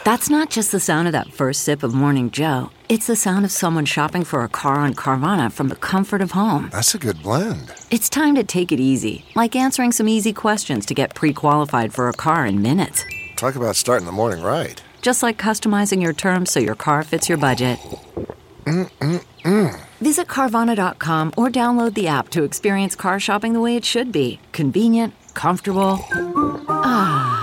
That's not just the sound of that first sip of Morning Joe. It's the sound of someone shopping for a car on Carvana from the comfort of home. That's a good blend. It's time to take it easy, like answering some easy questions to get pre-qualified for a car in minutes. Talk about starting the morning right. Just like customizing your terms so your car fits your budget. Visit Carvana.com or download the app to experience car shopping the way it should be. Convenient, comfortable. Ah.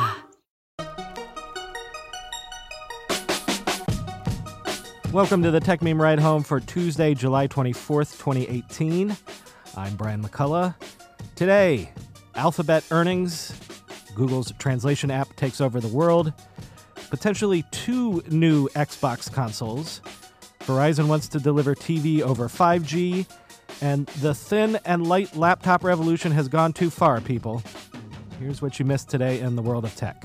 Welcome to the Tech Meme Ride Home for Tuesday, July 24th, 2018. I'm Brian McCullough. Today, Alphabet earnings, Google's translation app takes over the world, potentially 2 new Xbox consoles, Verizon wants to deliver TV over 5G, and the thin and light laptop revolution has gone too far, people. Here's what you missed today in the world of tech.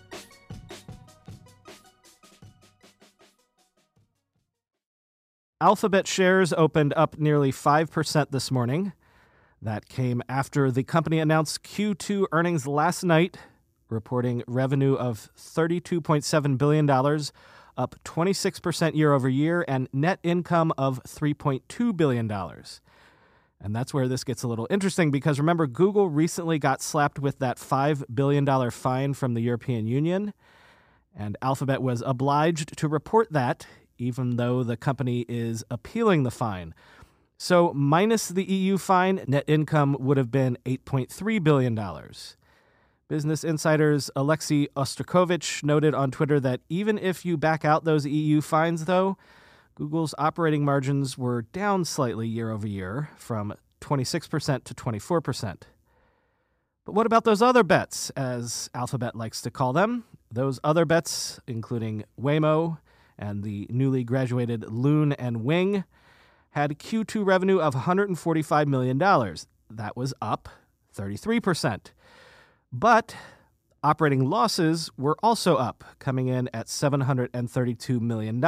Alphabet shares opened up nearly 5% this morning. That came after the company announced Q2 earnings last night, reporting revenue of $32.7 billion, up 26% year over year, and net income of $3.2 billion. And that's where this gets a little interesting because remember, Google recently got slapped with that $5 billion fine from the European Union, and Alphabet was obliged to report that, even though the company is appealing the fine. So minus the EU fine, net income would have been $8.3 billion. Business Insider's Alexei Ostrakovich noted on Twitter that even if you back out those EU fines, though, Google's operating margins were down slightly year over year, from 26% to 24%. But what about those other bets, as Alphabet likes to call them? Those other bets, including Waymo and the newly graduated Loon and Wing, had Q2 revenue of $145 million. That was up 33%. But operating losses were also up, coming in at $732 million.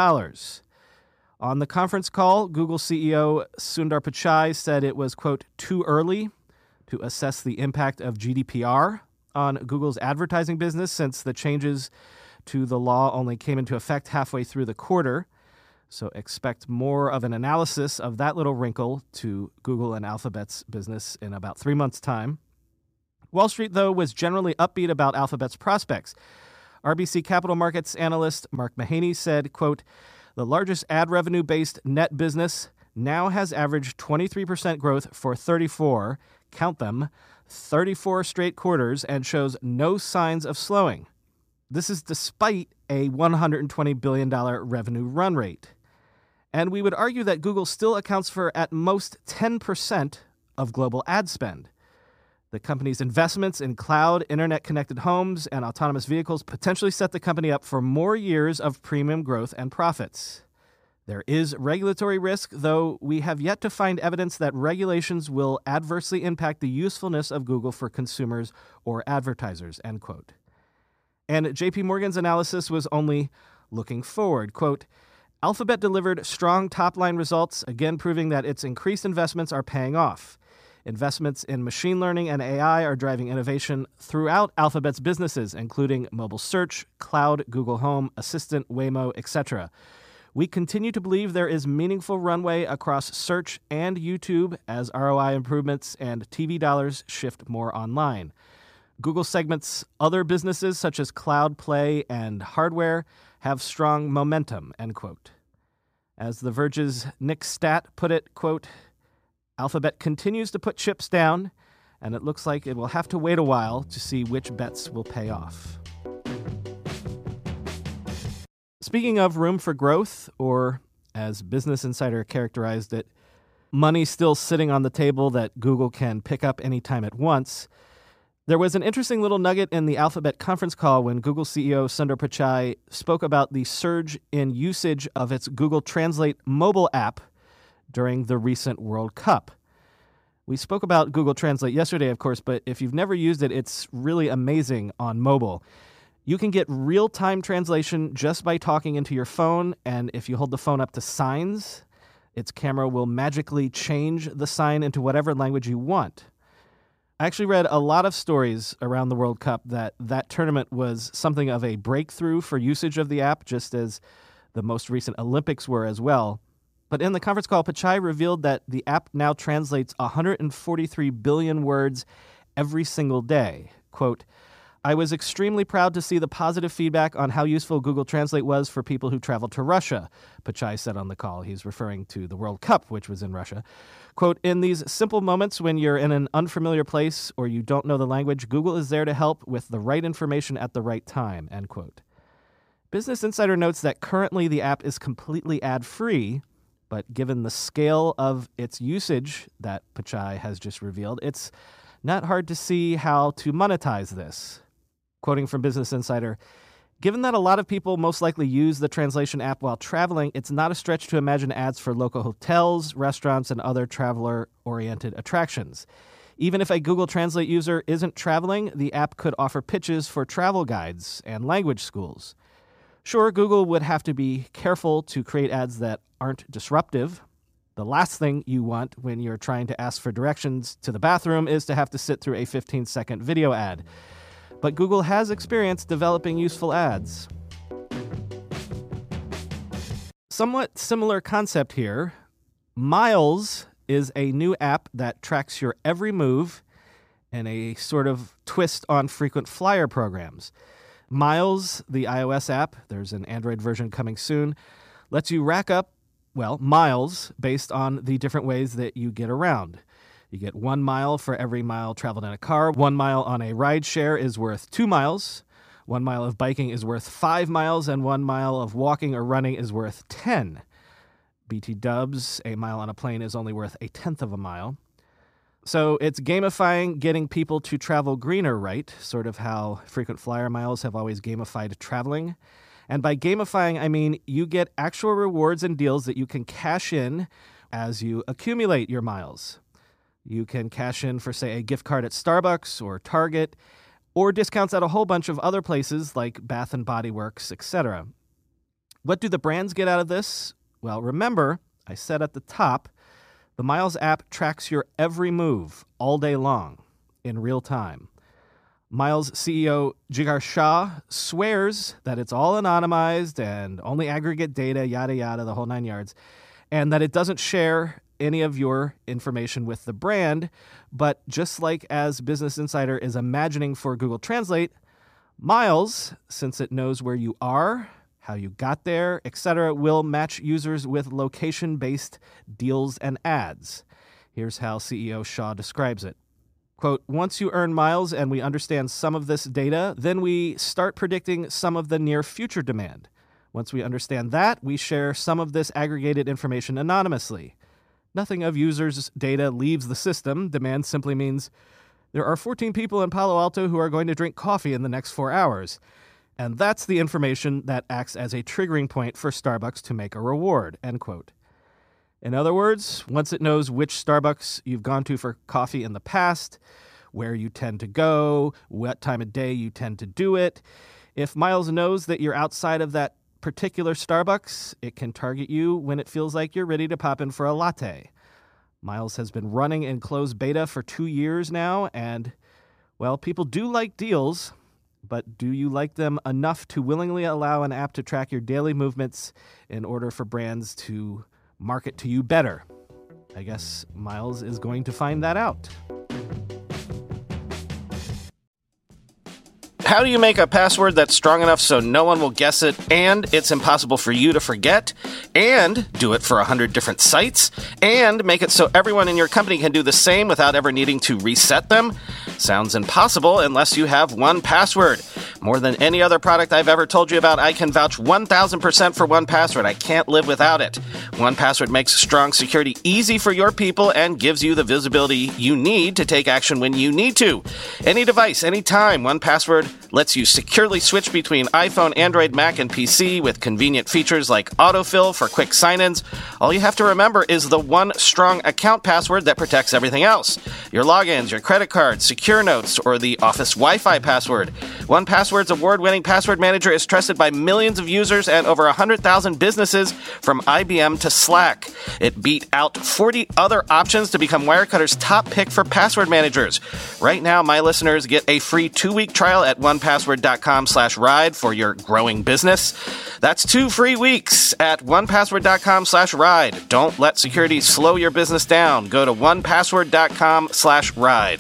On the conference call, Google CEO Sundar Pichai said it was, quote, too early to assess the impact of GDPR on Google's advertising business since the changes to the law only came into effect halfway through the quarter. So expect more of an analysis of that little wrinkle to Google and Alphabet's business in about 3 months' time. Wall Street, though, was generally upbeat about Alphabet's prospects. RBC Capital Markets analyst Mark Mahaney said, quote, the largest ad revenue-based net business now has averaged 23% growth for 34, count them, 34 straight quarters and shows no signs of slowing. This is despite a $120 billion revenue run rate. And we would argue that Google still accounts for at most 10% of global ad spend. The company's investments in cloud, internet-connected homes, and autonomous vehicles potentially set the company up for more years of premium growth and profits. There is regulatory risk, though we have yet to find evidence that regulations will adversely impact the usefulness of Google for consumers or advertisers, end quote. And JP Morgan's analysis was only looking forward. Quote, Alphabet delivered strong top-line results, again proving that its increased investments are paying off. Investments in machine learning and AI are driving innovation throughout Alphabet's businesses, including mobile search, cloud, Google Home, Assistant, Waymo, etc. We continue to believe there is meaningful runway across search and YouTube as ROI improvements and TV dollars shift more online. Google segments other businesses such as Cloud, Play, and hardware have strong momentum, end quote. As The Verge's Nick Statt put it, quote, Alphabet continues to put chips down, and it looks like it will have to wait a while to see which bets will pay off. Speaking of room for growth, or as Business Insider characterized it, money still sitting on the table that Google can pick up anytime at once, there was an interesting little nugget in the Alphabet conference call when Google CEO Sundar Pichai spoke about the surge in usage of its Google Translate mobile app during the recent World Cup. We spoke about Google Translate yesterday, of course, but if you've never used it, it's really amazing on mobile. You can get real-time translation just by talking into your phone, and if you hold the phone up to signs, its camera will magically change the sign into whatever language you want. I actually read a lot of stories around the World Cup that tournament was something of a breakthrough for usage of the app, just as the most recent Olympics were as well. But in the conference call, Pichai revealed that the app now translates 143 billion words every single day. Quote, I was extremely proud to see the positive feedback on how useful Google Translate was for people who traveled to Russia, Pichai said on the call. He's referring to the World Cup, which was in Russia. Quote, in these simple moments when you're in an unfamiliar place or you don't know the language, Google is there to help with the right information at the right time, end quote. Business Insider notes that currently the app is completely ad-free, but given the scale of its usage that Pichai has just revealed, it's not hard to see how to monetize this. Quoting from Business Insider, given that a lot of people most likely use the translation app while traveling, it's not a stretch to imagine ads for local hotels, restaurants, and other traveler-oriented attractions. Even if a Google Translate user isn't traveling, the app could offer pitches for travel guides and language schools. Sure, Google would have to be careful to create ads that aren't disruptive. The last thing you want when you're trying to ask for directions to the bathroom is to have to sit through a 15-second video ad. But Google has experience developing useful ads. Somewhat similar concept here. Miles is a new app that tracks your every move and a sort of twist on frequent flyer programs. Miles, the iOS app, there's an Android version coming soon, lets you rack up, miles based on the different ways that you get around. You get 1 mile for every mile traveled in a car. 1 mile on a ride share is worth 2 miles. 1 mile of biking is worth 5 miles, and 1 mile of walking or running is worth 10. BT dubs, a mile on a plane is only worth 1/10 of a mile. So it's gamifying getting people to travel greener, right? Sort of how frequent flyer miles have always gamified traveling. And by gamifying, I mean you get actual rewards and deals that you can cash in as you accumulate your miles. You can cash in for, say, a gift card at Starbucks or Target, or discounts at a whole bunch of other places like Bath & Body Works, etc. What do the brands get out of this? Well, remember, I said at the top, the Miles app tracks your every move all day long in real time. Miles CEO Jigar Shah swears that it's all anonymized and only aggregate data, yada, yada, the whole 9 yards, and that it doesn't share any of your information with the brand. But just like as Business Insider is imagining for Google Translate, Miles, since it knows where you are, how you got there, etc., will match users with location-based deals and ads. Here's how CEO Shah describes it. Quote, once you earn miles and we understand some of this data, then we start predicting some of the near future demand. Once we understand that, we share some of this aggregated information anonymously. Nothing of users' data leaves the system. Demand simply means there are 14 people in Palo Alto who are going to drink coffee in the next 4 hours. And that's the information that acts as a triggering point for Starbucks to make a reward, end quote. In other words, once it knows which Starbucks you've gone to for coffee in the past, where you tend to go, what time of day you tend to do it, if Miles knows that you're outside of that particular Starbucks, it can target you when it feels like you're ready to pop in for a latte. Miles has been running in closed beta for 2 years now, and, well, people do like deals, but do you like them enough to willingly allow an app to track your daily movements in order for brands to market to you better? I guess Miles is going to find that out. How do you make a password that's strong enough so no one will guess it, and it's impossible for you to forget, and do it for 100 different sites, and make it so everyone in your company can do the same without ever needing to reset them? Sounds impossible unless you have 1Password. More than any other product I've ever told you about, I can vouch 1,000% for 1Password. I can't live without it. 1Password makes strong security easy for your people and gives you the visibility you need to take action when you need to. Any device, anytime, 1Password lets you securely switch between iPhone, Android, Mac, and PC with convenient features like autofill for quick sign-ins. All you have to remember is the one strong account password that protects everything else. Your logins, your credit cards, secure notes, or the Office Wi-Fi password. 1Password's award-winning password manager is trusted by millions of users and over 100,000 businesses from IBM to Slack. It beat out 40 other options to become Wirecutter's top pick for password managers. Right now, my listeners get a free 2-week trial at onepassword.com/ride for your growing business. That's 2 free weeks at onepassword.com/ride. Don't let security slow your business down. Go to onepassword.com/ride.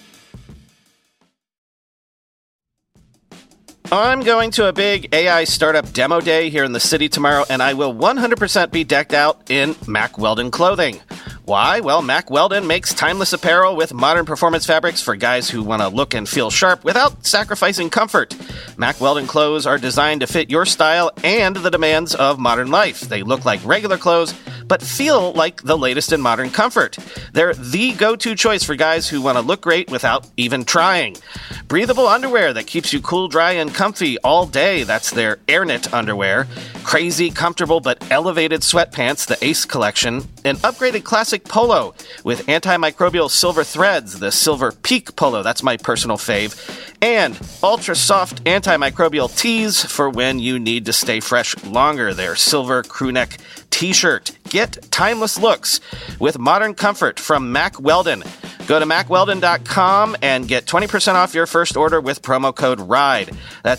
I'm going to a big AI startup demo day here in the city tomorrow, and I will 100% be decked out in Mack Weldon clothing. Why? Well, Mack Weldon makes timeless apparel with modern performance fabrics for guys who want to look and feel sharp without sacrificing comfort. Mack Weldon clothes are designed to fit your style and the demands of modern life. They look like regular clothes, but feel like the latest in modern comfort. They're the go-to choice for guys who want to look great without even trying. Breathable underwear that keeps you cool, dry, and comfy all day. That's their AirKnit underwear. Crazy, comfortable, but elevated sweatpants, the Ace collection. An upgraded classic polo with antimicrobial silver threads, the Silver Peak polo. That's my personal fave. And ultra-soft antimicrobial tees for when you need to stay fresh longer. Their silver crewneck t-shirt. Get timeless looks with modern comfort from Mack Weldon. Go to MackWeldon.com and get 20% off your first order with promo code RIDE. That's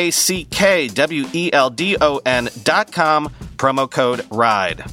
MackWeldon.com, promo code RIDE.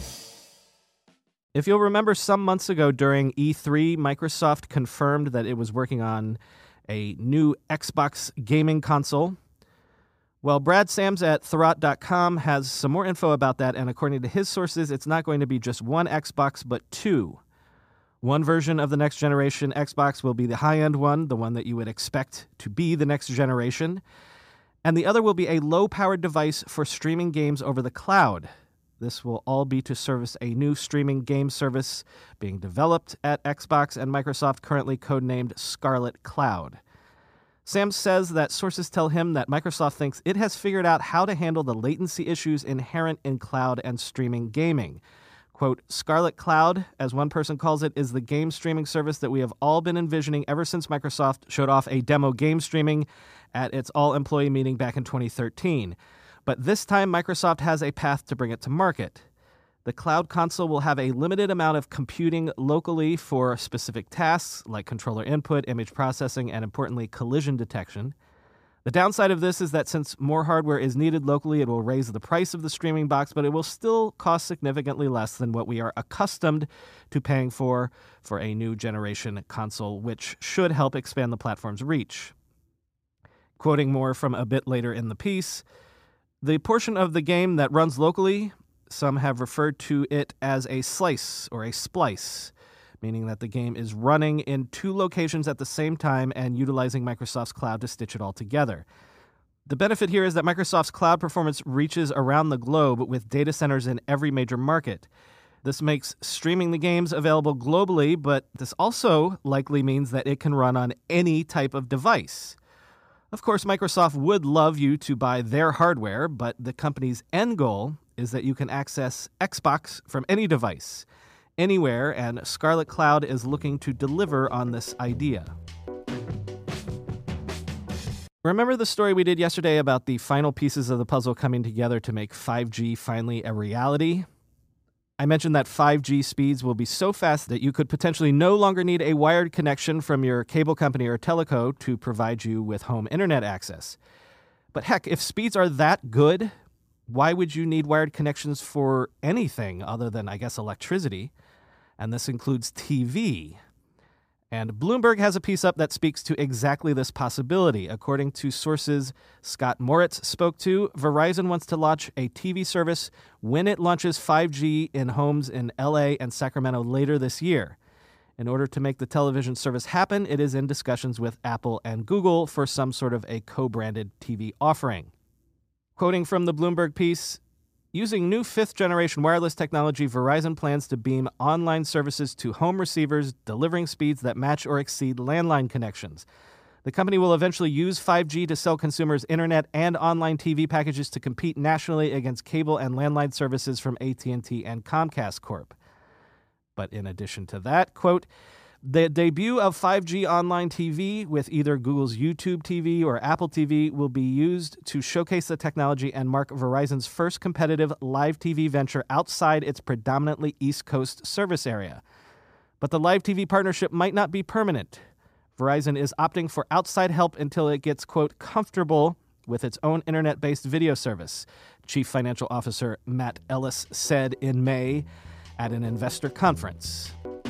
If you'll remember, some months ago during E3, Microsoft confirmed that it was working on a new Xbox gaming console. Well, Brad Sams at Thurrott.com has some more info about that, and according to his sources, it's not going to be just one Xbox, but two. One version of the next generation Xbox will be the high-end one, the one that you would expect to be the next generation, and the other will be a low-powered device for streaming games over the cloud. This will all be to service a new streaming game service being developed at Xbox and Microsoft, currently codenamed Scarlet Cloud. Sam says that sources tell him that Microsoft thinks it has figured out how to handle the latency issues inherent in cloud and streaming gaming. Quote, Scarlet Cloud, as one person calls it, is the game streaming service that we have all been envisioning ever since Microsoft showed off a demo game streaming at its all-employee meeting back in 2013. But this time, Microsoft has a path to bring it to market. The cloud console will have a limited amount of computing locally for specific tasks like controller input, image processing, and importantly, collision detection. The downside of this is that since more hardware is needed locally, it will raise the price of the streaming box, but it will still cost significantly less than what we are accustomed to paying for a new generation console, which should help expand the platform's reach. Quoting more from a bit later in the piece, the portion of the game that runs locally, some have referred to it as a slice or a splice, meaning that the game is running in two locations at the same time and utilizing Microsoft's cloud to stitch it all together. The benefit here is that Microsoft's cloud performance reaches around the globe with data centers in every major market. This makes streaming the games available globally, but this also likely means that it can run on any type of device. Of course, Microsoft would love you to buy their hardware, but the company's end goal is that you can access Xbox from any device, anywhere, and Scarlet Cloud is looking to deliver on this idea. Remember the story we did yesterday about the final pieces of the puzzle coming together to make 5G finally a reality? I mentioned that 5G speeds will be so fast that you could potentially no longer need a wired connection from your cable company or teleco to provide you with home internet access. But heck, if speeds are that good, why would you need wired connections for anything other than, I guess, electricity? And this includes TV. And Bloomberg has a piece up that speaks to exactly this possibility. According to sources Scott Moritz spoke to, Verizon wants to launch a TV service when it launches 5G in homes in LA and Sacramento later this year. In order to make the television service happen, it is in discussions with Apple and Google for some sort of a co-branded TV offering. Quoting from the Bloomberg piece, using new fifth-generation wireless technology, Verizon plans to beam online services to home receivers, delivering speeds that match or exceed landline connections. The company will eventually use 5G to sell consumers internet and online TV packages to compete nationally against cable and landline services from AT&T and Comcast Corp. But in addition to that, quote, the debut of 5G online TV with either Google's YouTube TV or Apple TV will be used to showcase the technology and mark Verizon's first competitive live TV venture outside its predominantly East Coast service area. But the live TV partnership might not be permanent. Verizon is opting for outside help until it gets, quote, comfortable with its own internet-based video service, Chief Financial Officer Matt Ellis said in May at an investor conference.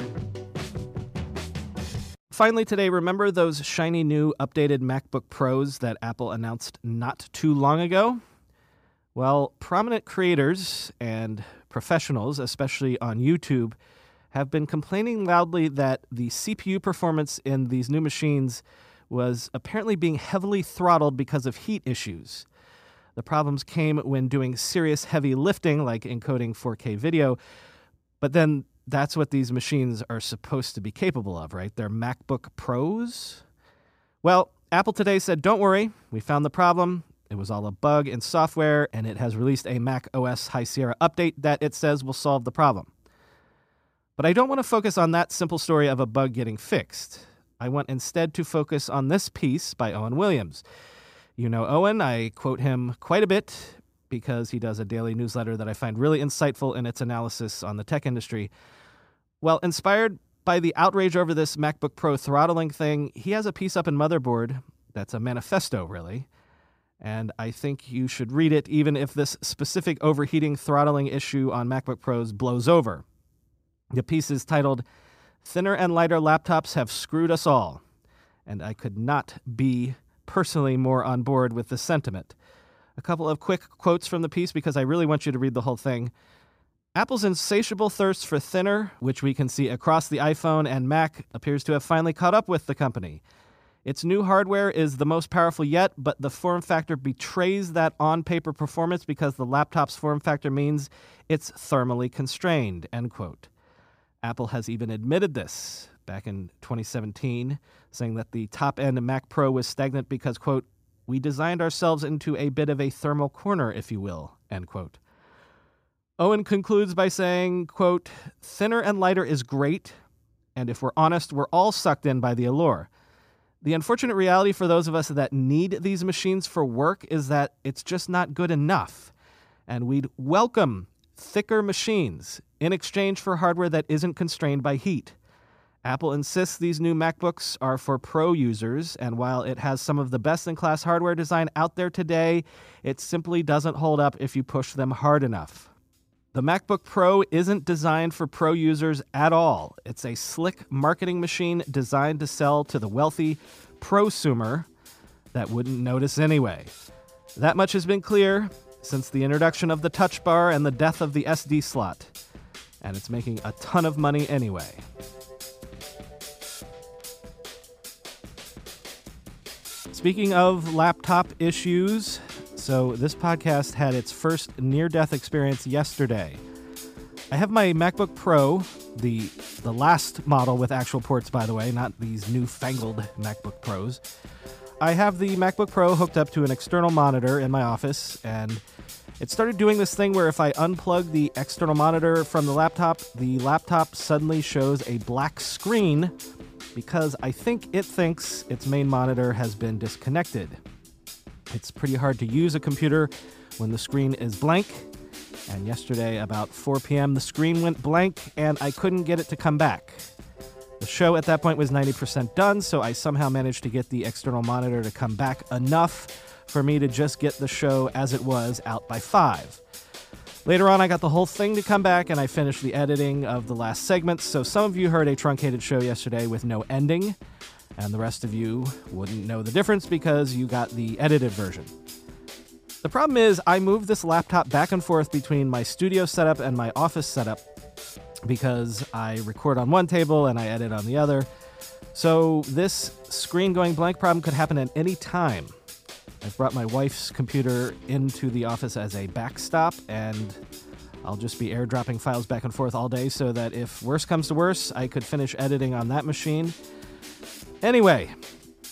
Finally today, remember those shiny new updated MacBook Pros that Apple announced not too long ago? Well, prominent creators and professionals, especially on YouTube, have been complaining loudly that the CPU performance in these new machines was apparently being heavily throttled because of heat issues. The problems came when doing serious heavy lifting, like encoding 4K video, but then that's what these machines are supposed to be capable of, right? They're MacBook Pros. Well, Apple today said, don't worry, we found the problem. It was all a bug in software, and it has released a Mac OS High Sierra update that it says will solve the problem. But I don't want to focus on that simple story of a bug getting fixed. I want instead to focus on this piece by Owen Williams. You know Owen, I quote him quite a bit because he does a daily newsletter that I find really insightful in its analysis on the tech industry. Well, inspired by the outrage over this MacBook Pro throttling thing, he has a piece up in Motherboard that's a manifesto, really. And I think you should read it even if this specific overheating throttling issue on MacBook Pros blows over. The piece is titled, Thinner and Lighter Laptops Have Screwed Us All. And I could not be personally more on board with the sentiment. A couple of quick quotes from the piece because I really want you to read the whole thing. Apple's insatiable thirst for thinner, which we can see across the iPhone and Mac, appears to have finally caught up with the company. Its new hardware is the most powerful yet, but the form factor betrays that on-paper performance because the laptop's form factor means it's thermally constrained, end quote. Apple has even admitted this back in 2017, saying that the top-end Mac Pro was stagnant because, quote, we designed ourselves into a bit of a thermal corner, if you will, end quote. Owen concludes by saying, quote, thinner and lighter is great, and if we're honest, we're all sucked in by the allure. The unfortunate reality for those of us that need these machines for work is that it's just not good enough, and we'd welcome thicker machines in exchange for hardware that isn't constrained by heat. Apple insists these new MacBooks are for pro users, and while it has some of the best-in-class hardware design out there today, it simply doesn't hold up if you push them hard enough. The MacBook Pro isn't designed for pro users at all. It's a slick marketing machine designed to sell to the wealthy prosumer that wouldn't notice anyway. That much has been clear since the introduction of the Touch Bar and the death of the SD slot. And it's making a ton of money anyway. Speaking of laptop issues, so this podcast had its first near-death experience yesterday. I have my MacBook Pro, the last model with actual ports, by the way, not these newfangled MacBook Pros. I have the MacBook Pro hooked up to an external monitor in my office, and it started doing this thing where if I unplug the external monitor from the laptop suddenly shows a black screen because I think it thinks its main monitor has been disconnected. It's pretty hard to use a computer when the screen is blank, and yesterday about 4 p.m. the screen went blank and I couldn't get it to come back. The show at that point was 90% done, so I somehow managed to get the external monitor to come back enough for me to just get the show as it was out by 5. Later on, I got the whole thing to come back, and I finished the editing of the last segments, so some of you heard a truncated show yesterday with no ending, and the rest of you wouldn't know the difference because you got the edited version. The problem is I moved this laptop back and forth between my studio setup and my office setup because I record on one table and I edit on the other. So this screen going blank problem could happen at any time. I've brought my wife's computer into the office as a backstop, and I'll just be airdropping files back and forth all day so that if worse comes to worse, I could finish editing on that machine. Anyway,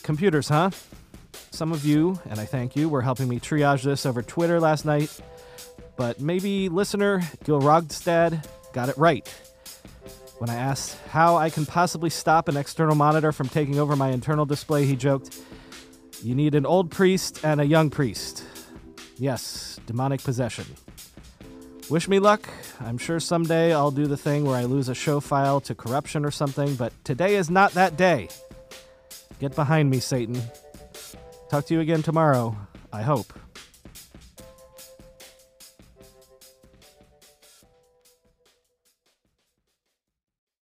Computers, huh? Some of you, and I thank you, were helping me triage this over Twitter last night, but maybe listener Gil Rogstad got it right. When I asked how I can possibly stop an external monitor from taking over my internal display, he joked, "You need an old priest and a young priest." Yes, demonic possession. Wish me luck. I'm sure someday I'll do the thing where I lose a show file to corruption or something, but today is not that day. Get behind me, Satan. Talk to you again tomorrow, I hope.